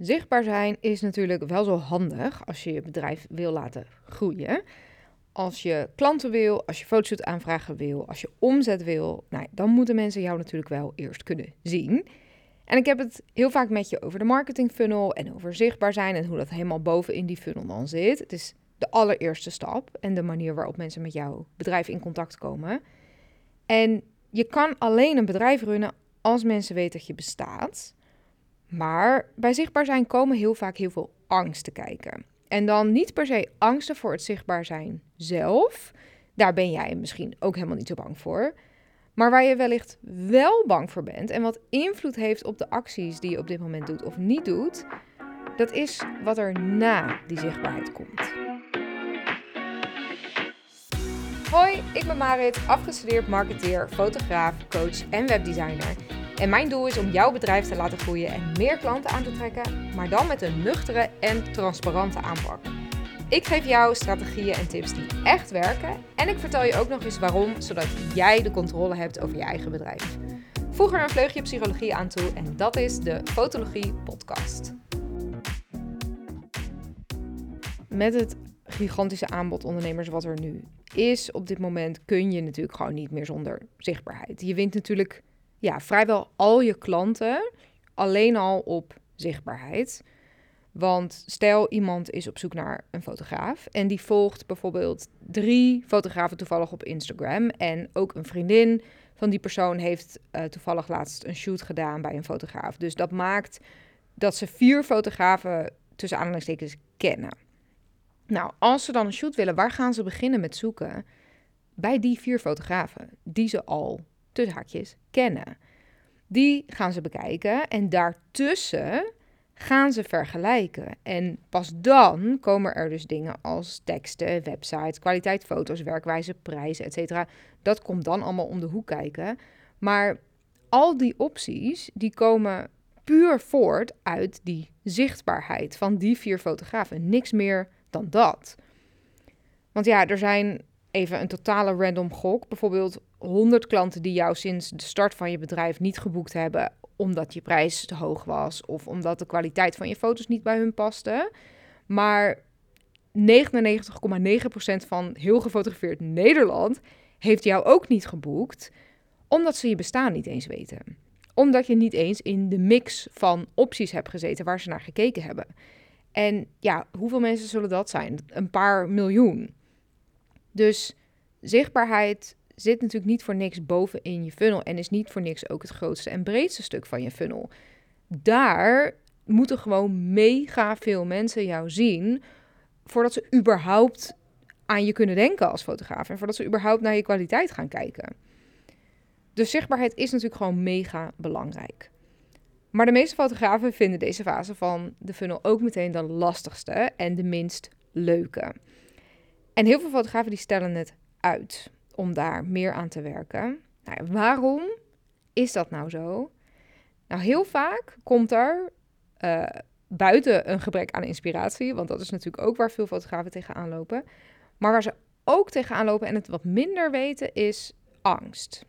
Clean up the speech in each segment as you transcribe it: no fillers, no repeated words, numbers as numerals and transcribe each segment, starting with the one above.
zichtbaar zijn is natuurlijk wel zo handig als je je bedrijf wil laten groeien. Als je klanten wil, als je fotoshoot aanvragen wil, als je omzet wil, nou, dan moeten mensen jou natuurlijk wel eerst kunnen zien. En ik heb het heel vaak met je over de marketing funnel en over zichtbaar zijn en hoe dat helemaal bovenin die funnel dan zit. Het is de allereerste stap en de manier waarop mensen met jouw bedrijf in contact komen. En je kan alleen een bedrijf runnen als mensen weten dat je bestaat. Maar bij zichtbaar zijn komen heel vaak heel veel angsten kijken. En dan niet per se angsten voor het zichtbaar zijn zelf. Daar ben jij misschien ook helemaal niet zo bang voor. Maar waar je wellicht wel bang voor bent en wat invloed heeft op de acties die je op dit moment doet of niet doet, dat is wat er na die zichtbaarheid komt. Hoi, ik ben Marit, afgestudeerd marketeer, fotograaf, coach en webdesigner. En mijn doel is om jouw bedrijf te laten groeien en meer klanten aan te trekken, maar dan met een nuchtere en transparante aanpak. Ik geef jou strategieën en tips die echt werken en ik vertel je ook nog eens waarom, zodat jij de controle hebt over je eigen bedrijf. Voeg er een vleugje psychologie aan toe en dat is de Fotologie Podcast. Met het gigantische aanbod ondernemers wat er nu is op dit moment kun je natuurlijk gewoon niet meer zonder zichtbaarheid. Je wint natuurlijk vrijwel al je klanten alleen al op zichtbaarheid. Want stel iemand is op zoek naar een fotograaf en die volgt bijvoorbeeld 3 fotografen toevallig op Instagram. En ook een vriendin van die persoon heeft toevallig laatst een shoot gedaan bij een fotograaf. Dus dat maakt dat ze 4 fotografen tussen aanhalingstekens kennen. Nou, als ze dan een shoot willen, waar gaan ze beginnen met zoeken? Bij die 4 fotografen die ze al tussen haakjes kennen. Die gaan ze bekijken en daartussen gaan ze vergelijken. En pas dan komen er dus dingen als teksten, websites, kwaliteit foto's, werkwijze, prijzen, etc. Dat komt dan allemaal om de hoek kijken. Maar al die opties, die komen puur voort uit die zichtbaarheid van die 4 fotografen. Niks meer dan dat. Want er zijn even een totale random gok. Bijvoorbeeld 100 klanten die jou sinds de start van je bedrijf niet geboekt hebben omdat je prijs te hoog was of omdat de kwaliteit van je foto's niet bij hun paste. Maar 99,9% van heel gefotografeerd Nederland heeft jou ook niet geboekt omdat ze je bestaan niet eens weten. Omdat je niet eens in de mix van opties hebt gezeten waar ze naar gekeken hebben. En hoeveel mensen zullen dat zijn? Een paar miljoen. Dus zichtbaarheid zit natuurlijk niet voor niks bovenin je funnel en is niet voor niks ook het grootste en breedste stuk van je funnel. Daar moeten gewoon mega veel mensen jou zien voordat ze überhaupt aan je kunnen denken als fotograaf en voordat ze überhaupt naar je kwaliteit gaan kijken. Dus zichtbaarheid is natuurlijk gewoon mega belangrijk. Maar de meeste fotografen vinden deze fase van de funnel ook meteen de lastigste en de minst leuke. En heel veel fotografen die stellen het uit om daar meer aan te werken. Nou, waarom is dat nou zo? Nou, heel vaak komt er buiten een gebrek aan inspiratie, want dat is natuurlijk ook waar veel fotografen tegenaan lopen. Maar waar ze ook tegenaan lopen en het wat minder weten is angst.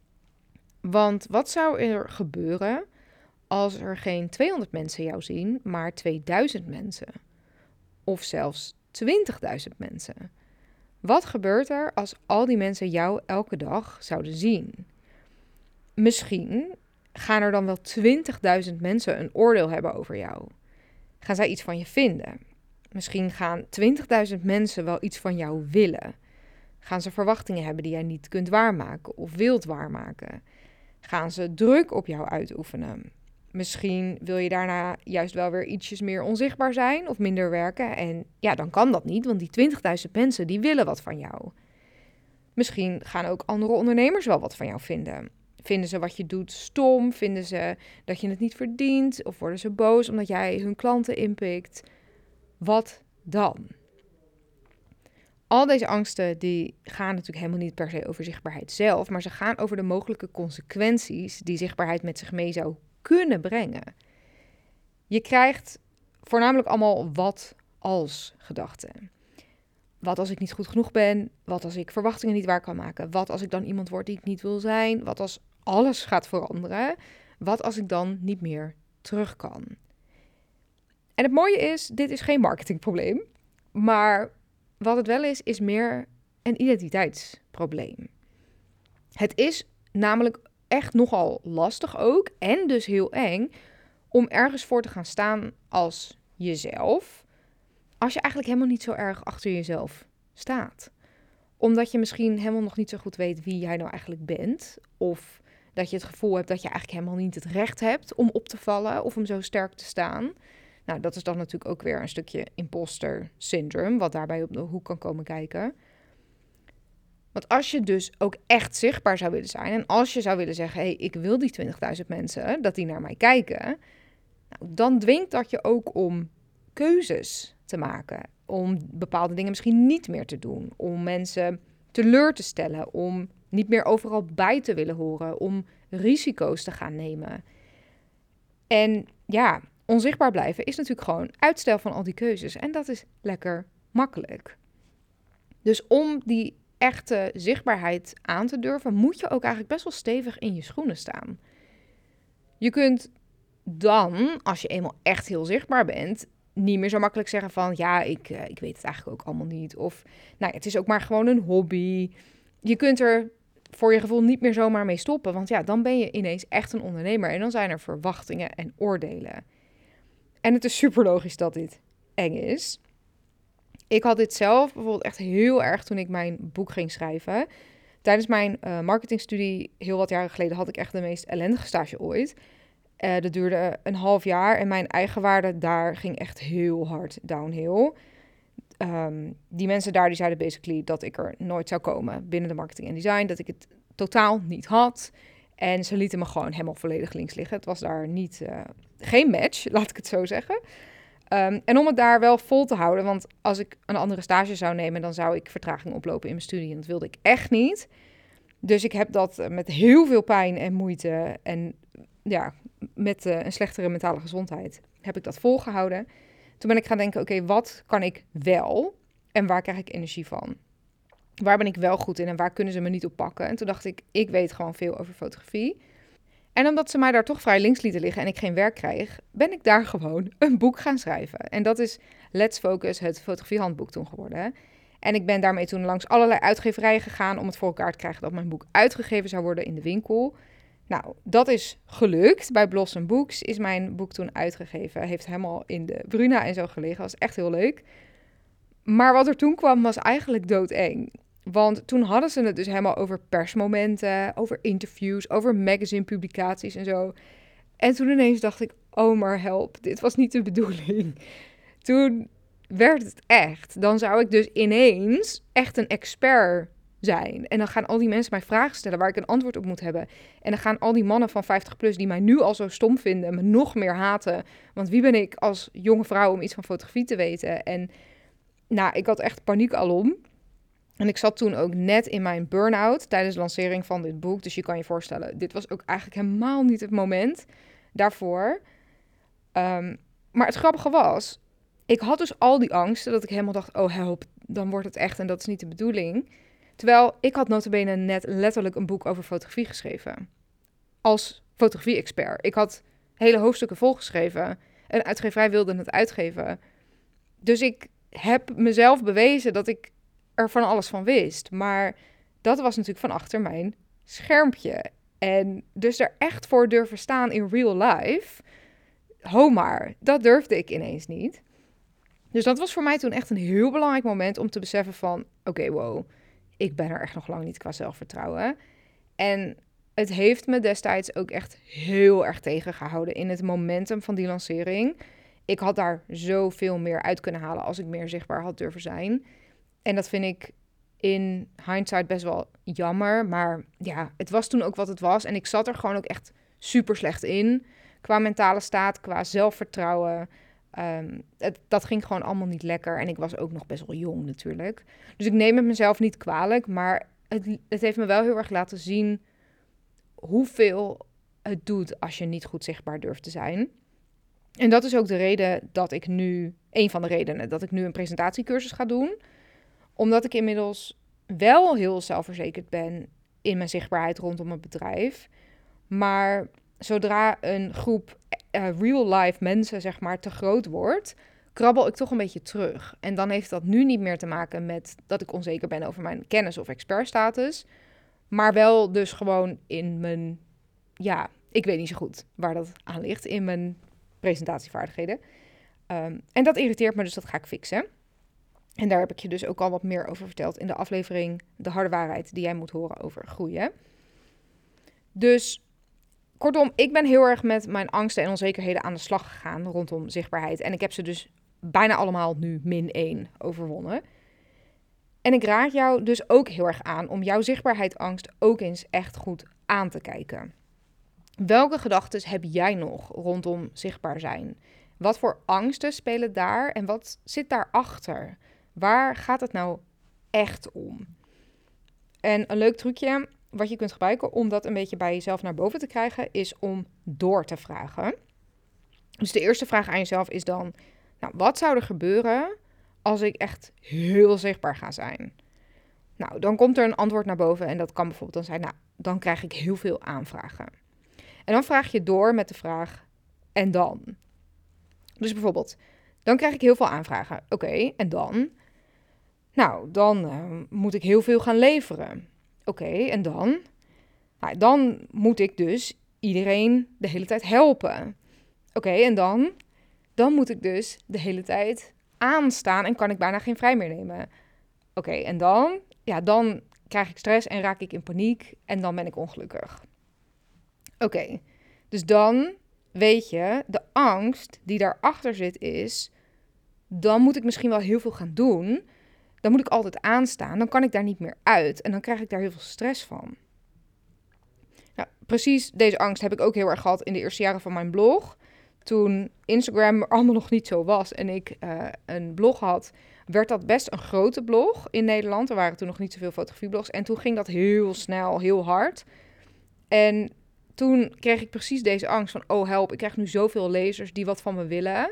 Want wat zou er gebeuren als er geen 200 mensen jou zien, maar 2000 mensen? Of zelfs 20.000 mensen? Wat gebeurt er als al die mensen jou elke dag zouden zien? Misschien gaan er dan wel 20.000 mensen een oordeel hebben over jou. Gaan zij iets van je vinden? Misschien gaan 20.000 mensen wel iets van jou willen. Gaan ze verwachtingen hebben die jij niet kunt waarmaken of wilt waarmaken? Gaan ze druk op jou uitoefenen? Misschien wil je daarna juist wel weer ietsjes meer onzichtbaar zijn of minder werken. En dan kan dat niet, want die 20.000 mensen die willen wat van jou. Misschien gaan ook andere ondernemers wel wat van jou vinden. Vinden ze wat je doet stom? Vinden ze dat je het niet verdient? Of worden ze boos omdat jij hun klanten inpikt? Wat dan? Al deze angsten die gaan natuurlijk helemaal niet per se over zichtbaarheid zelf, maar ze gaan over de mogelijke consequenties die zichtbaarheid met zich mee zou kunnen brengen. Je krijgt voornamelijk allemaal wat als gedachten. Wat als ik niet goed genoeg ben? Wat als ik verwachtingen niet waar kan maken? Wat als ik dan iemand word die ik niet wil zijn? Wat als alles gaat veranderen? Wat als ik dan niet meer terug kan? En het mooie is, dit is geen marketingprobleem. Maar wat het wel is meer een identiteitsprobleem. Het is namelijk echt nogal lastig ook en dus heel eng om ergens voor te gaan staan als jezelf, als je eigenlijk helemaal niet zo erg achter jezelf staat. Omdat je misschien helemaal nog niet zo goed weet wie jij nou eigenlijk bent, of dat je het gevoel hebt dat je eigenlijk helemaal niet het recht hebt om op te vallen of om zo sterk te staan. Nou, dat is dan natuurlijk ook weer een stukje imposter syndrome, wat daarbij op de hoek kan komen kijken. Want als je dus ook echt zichtbaar zou willen zijn en als je zou willen zeggen, hey, ik wil die 20.000 mensen, dat die naar mij kijken, nou, dan dwingt dat je ook om keuzes te maken. Om bepaalde dingen misschien niet meer te doen. Om mensen teleur te stellen. Om niet meer overal bij te willen horen. Om risico's te gaan nemen. En ja, onzichtbaar blijven is natuurlijk gewoon uitstel van al die keuzes. En dat is lekker makkelijk. Dus om die echte zichtbaarheid aan te durven, moet je ook eigenlijk best wel stevig in je schoenen staan. Je kunt dan, als je eenmaal echt heel zichtbaar bent, niet meer zo makkelijk zeggen van, ja, ik weet het eigenlijk ook allemaal niet. Of, nou, het is ook maar gewoon een hobby. Je kunt er voor je gevoel niet meer zomaar mee stoppen. Want ja, dan ben je ineens echt een ondernemer. En dan zijn er verwachtingen en oordelen. En het is super logisch dat dit eng is. Ik had dit zelf bijvoorbeeld echt heel erg toen ik mijn boek ging schrijven. Tijdens mijn marketingstudie, heel wat jaren geleden, had ik echt de meest ellendige stage ooit. Dat duurde een half jaar en mijn eigenwaarde daar ging echt heel hard downhill. Die mensen daar die zeiden basically dat ik er nooit zou komen binnen de marketing en design. Dat ik het totaal niet had. En ze lieten me gewoon helemaal volledig links liggen. Het was daar geen match, laat ik het zo zeggen. En om het daar wel vol te houden, want als ik een andere stage zou nemen, dan zou ik vertraging oplopen in mijn studie. En dat wilde ik echt niet. Dus ik heb dat met heel veel pijn en moeite en ja, met een slechtere mentale gezondheid heb ik dat volgehouden. Toen ben ik gaan denken, oké, wat kan ik wel en waar krijg ik energie van? Waar ben ik wel goed in en waar kunnen ze me niet op pakken? En toen dacht ik weet gewoon veel over fotografie. En omdat ze mij daar toch vrij links lieten liggen en ik geen werk krijg, ben ik daar gewoon een boek gaan schrijven. En dat is Let's Focus, het fotografiehandboek toen geworden. En ik ben daarmee toen langs allerlei uitgeverijen gegaan om het voor elkaar te krijgen dat mijn boek uitgegeven zou worden in de winkel. Nou, dat is gelukt. Bij Blossom Books is mijn boek toen uitgegeven. Heeft helemaal in de Bruna en zo gelegen. Dat was echt heel leuk. Maar wat er toen kwam was eigenlijk doodeng. Want toen hadden ze het dus helemaal over persmomenten, over interviews, over magazinepublicaties en zo. En toen ineens dacht ik, oh maar help, dit was niet de bedoeling. Toen werd het echt. Dan zou ik dus ineens echt een expert zijn. En dan gaan al die mensen mij vragen stellen waar ik een antwoord op moet hebben. En dan gaan al die mannen van 50 plus die mij nu al zo stom vinden, me nog meer haten. Want wie ben ik als jonge vrouw om iets van fotografie te weten? En nou, ik had echt paniek alom. En ik zat toen ook net in mijn burn-out tijdens de lancering van dit boek. Dus je kan je voorstellen, dit was ook eigenlijk helemaal niet het moment daarvoor. Maar het grappige was, ik had dus al die angsten dat ik helemaal dacht, oh help, dan wordt het echt en dat is niet de bedoeling. Terwijl ik had nota bene net letterlijk een boek over fotografie geschreven. Als fotografie-expert. Ik had hele hoofdstukken volgeschreven. Een uitgeverij wilde het uitgeven. Dus ik heb mezelf bewezen dat ik er van alles van wist. Maar dat was natuurlijk van achter mijn schermpje. En dus er echt voor durven staan in real life. Ho maar, dat durfde ik ineens niet. Dus dat was voor mij toen echt een heel belangrijk moment om te beseffen van, oké, wow, ik ben er echt nog lang niet qua zelfvertrouwen. En het heeft me destijds ook echt heel erg tegengehouden in het momentum van die lancering. Ik had daar zoveel meer uit kunnen halen als ik meer zichtbaar had durven zijn. En dat vind ik in hindsight best wel jammer. Maar ja, het was toen ook wat het was. En ik zat er gewoon ook echt super slecht in. Qua mentale staat, qua zelfvertrouwen. Dat ging gewoon allemaal niet lekker. En ik was ook nog best wel jong natuurlijk. Dus ik neem het mezelf niet kwalijk. Maar het heeft me wel heel erg laten zien hoeveel het doet als je niet goed zichtbaar durft te zijn. En dat is ook de reden dat ik nu, een van de redenen, dat ik nu een presentatiecursus ga doen. Omdat ik inmiddels wel heel zelfverzekerd ben in mijn zichtbaarheid rondom het bedrijf. Maar zodra een groep real life mensen, zeg maar, te groot wordt, krabbel ik toch een beetje terug. En dan heeft dat nu niet meer te maken met dat ik onzeker ben over mijn kennis of expertstatus, maar wel dus gewoon in mijn, ik weet niet zo goed waar dat aan ligt, in mijn presentatievaardigheden. En dat irriteert me, dus dat ga ik fixen. En daar heb ik je dus ook al wat meer over verteld in de aflevering De Harde Waarheid die jij moet horen over groeien. Dus kortom, ik ben heel erg met mijn angsten en onzekerheden aan de slag gegaan rondom zichtbaarheid. En ik heb ze dus bijna allemaal nu -1 overwonnen. En ik raad jou dus ook heel erg aan om jouw zichtbaarheidsangst ook eens echt goed aan te kijken. Welke gedachten heb jij nog rondom zichtbaar zijn? Wat voor angsten spelen daar en wat zit daarachter? Waar gaat het nou echt om? En een leuk trucje wat je kunt gebruiken om dat een beetje bij jezelf naar boven te krijgen, is om door te vragen. Dus de eerste vraag aan jezelf is dan, nou, wat zou er gebeuren als ik echt heel zichtbaar ga zijn? Nou, dan komt er een antwoord naar boven en dat kan bijvoorbeeld dan zijn, nou, dan krijg ik heel veel aanvragen. En dan vraag je door met de vraag, en dan? Dus bijvoorbeeld, dan krijg ik heel veel aanvragen. Oké, en dan? Nou, dan moet ik heel veel gaan leveren. Oké, en dan? Nou, dan moet ik dus iedereen de hele tijd helpen. Oké, en dan? Dan moet ik dus de hele tijd aanstaan en kan ik bijna geen vrij meer nemen. Oké, en dan? Ja, dan krijg ik stress en raak ik in paniek en dan ben ik ongelukkig. Oké, dus dan weet je, de angst die daarachter zit is, dan moet ik misschien wel heel veel gaan doen. Dan moet ik altijd aanstaan, dan kan ik daar niet meer uit en dan krijg ik daar heel veel stress van. Nou, precies deze angst heb ik ook heel erg gehad in de eerste jaren van mijn blog. Toen Instagram er allemaal nog niet zo was en ik een blog had, werd dat best een grote blog in Nederland. Er waren toen nog niet zoveel fotografieblogs en toen ging dat heel snel, heel hard. En toen kreeg ik precies deze angst van, oh help, ik krijg nu zoveel lezers die wat van me willen.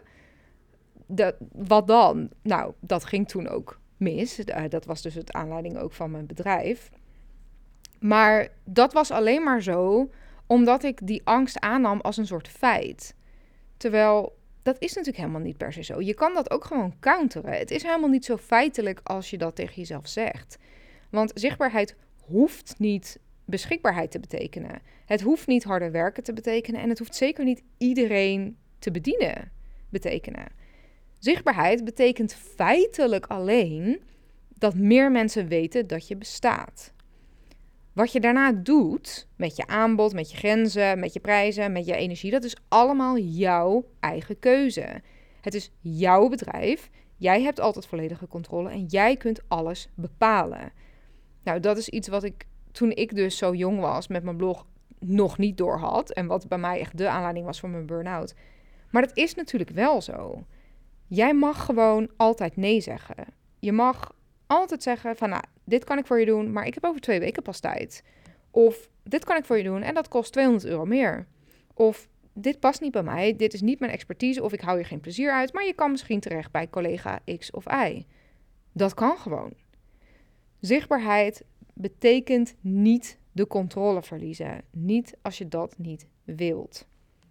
Wat dan? Nou, dat ging toen ook mis. Dat was dus het aanleiding ook van mijn bedrijf. Maar dat was alleen maar zo omdat ik die angst aannam als een soort feit. Terwijl, dat is natuurlijk helemaal niet per se zo. Je kan dat ook gewoon counteren. Het is helemaal niet zo feitelijk als je dat tegen jezelf zegt. Want zichtbaarheid hoeft niet beschikbaarheid te betekenen. Het hoeft niet harder werken te betekenen. En het hoeft zeker niet iedereen te bedienen betekenen. Zichtbaarheid betekent feitelijk alleen dat meer mensen weten dat je bestaat. Wat je daarna doet met je aanbod, met je grenzen, met je prijzen, met je energie, dat is allemaal jouw eigen keuze. Het is jouw bedrijf. Jij hebt altijd volledige controle en jij kunt alles bepalen. Nou, dat is iets wat ik toen ik dus zo jong was met mijn blog nog niet doorhad. En wat bij mij echt de aanleiding was voor mijn burn-out. Maar dat is natuurlijk wel zo. Jij mag gewoon altijd nee zeggen. Je mag altijd zeggen van, nou, dit kan ik voor je doen, maar ik heb over 2 weken pas tijd. Of dit kan ik voor je doen en dat kost €200 meer. Of dit past niet bij mij, dit is niet mijn expertise of ik hou je geen plezier uit, maar je kan misschien terecht bij collega X of Y. Dat kan gewoon. Zichtbaarheid betekent niet de controle verliezen. Niet als je dat niet wilt.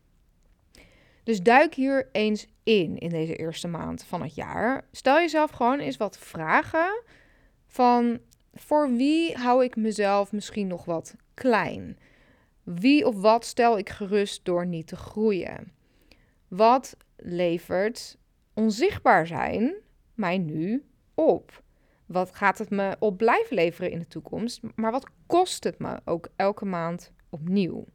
Dus duik hier eens in deze eerste maand van het jaar. Stel jezelf gewoon eens wat vragen van, voor wie hou ik mezelf misschien nog wat klein? Wie of wat stel ik gerust door niet te groeien? Wat levert onzichtbaar zijn mij nu op? Wat gaat het me op blijven leveren in de toekomst? Maar wat kost het me ook elke maand opnieuw?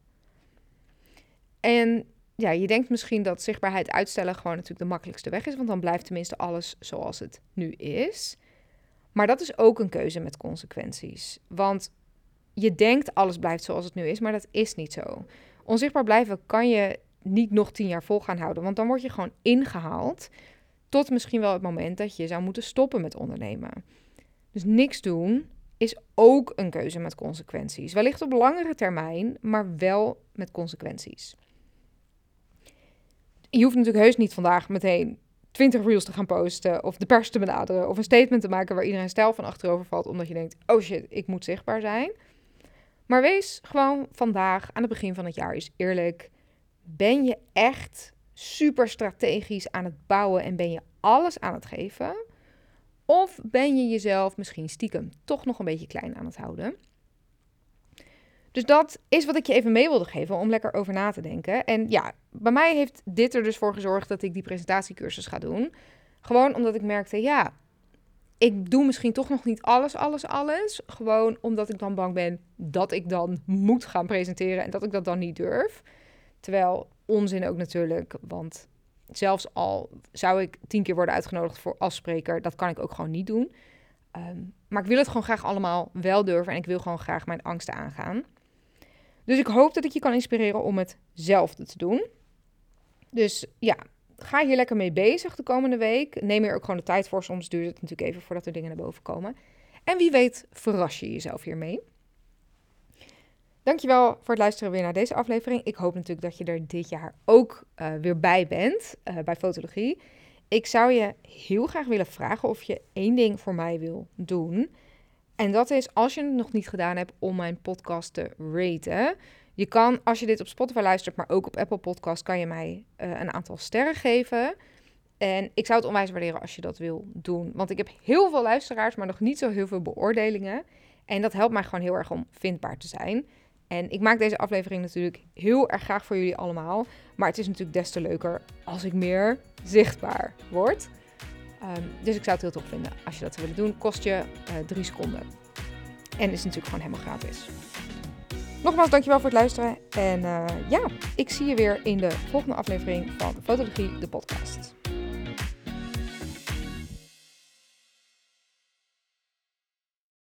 En ja, je denkt misschien dat zichtbaarheid uitstellen gewoon natuurlijk de makkelijkste weg is, want dan blijft tenminste alles zoals het nu is. Maar dat is ook een keuze met consequenties. Want je denkt alles blijft zoals het nu is, maar dat is niet zo. Onzichtbaar blijven kan je niet nog 10 jaar vol gaan houden, want dan word je gewoon ingehaald tot misschien wel het moment dat je zou moeten stoppen met ondernemen. Dus niks doen is ook een keuze met consequenties. Wellicht op langere termijn, maar wel met consequenties. Je hoeft natuurlijk heus niet vandaag meteen 20 reels te gaan posten of de pers te benaderen of een statement te maken waar iedereen stijl van achterover valt omdat je denkt, oh shit, ik moet zichtbaar zijn. Maar wees gewoon vandaag aan het begin van het jaar eens eerlijk. Ben je echt super strategisch aan het bouwen en ben je alles aan het geven? Of ben je jezelf misschien stiekem toch nog een beetje klein aan het houden? Dus dat is wat ik je even mee wilde geven om lekker over na te denken. En ja, bij mij heeft dit er dus voor gezorgd dat ik die presentatiecursus ga doen. Gewoon omdat ik merkte, ja, ik doe misschien toch nog niet alles. Gewoon omdat ik dan bang ben dat ik dan moet gaan presenteren en dat ik dat dan niet durf. Terwijl onzin ook natuurlijk, want zelfs al zou ik 10 keer worden uitgenodigd voor als spreker, dat kan ik ook gewoon niet doen. Maar ik wil het gewoon graag allemaal wel durven en ik wil gewoon graag mijn angsten aangaan. Dus ik hoop dat ik je kan inspireren om hetzelfde te doen. Dus ja, ga hier lekker mee bezig de komende week. Neem er ook gewoon de tijd voor. Soms duurt het natuurlijk even voordat er dingen naar boven komen. En wie weet verras je jezelf hiermee. Dankjewel voor het luisteren weer naar deze aflevering. Ik hoop natuurlijk dat je er dit jaar ook weer bij bent, bij Fotologie. Ik zou je heel graag willen vragen of je 1 ding voor mij wil doen. En dat is, als je het nog niet gedaan hebt, om mijn podcast te raten. Je kan, als je dit op Spotify luistert, maar ook op Apple Podcast, kan je mij een aantal sterren geven. En ik zou het onwijs waarderen als je dat wil doen. Want ik heb heel veel luisteraars, maar nog niet zo heel veel beoordelingen. En dat helpt mij gewoon heel erg om vindbaar te zijn. En ik maak deze aflevering natuurlijk heel erg graag voor jullie allemaal. Maar het is natuurlijk des te leuker als ik meer zichtbaar word. Dus ik zou het heel tof vinden als je dat zou willen doen. Kost je 3 seconden. En is natuurlijk gewoon helemaal gratis. Nogmaals, dankjewel voor het luisteren. En ja, ik zie je weer in de volgende aflevering van Fotologie, de podcast.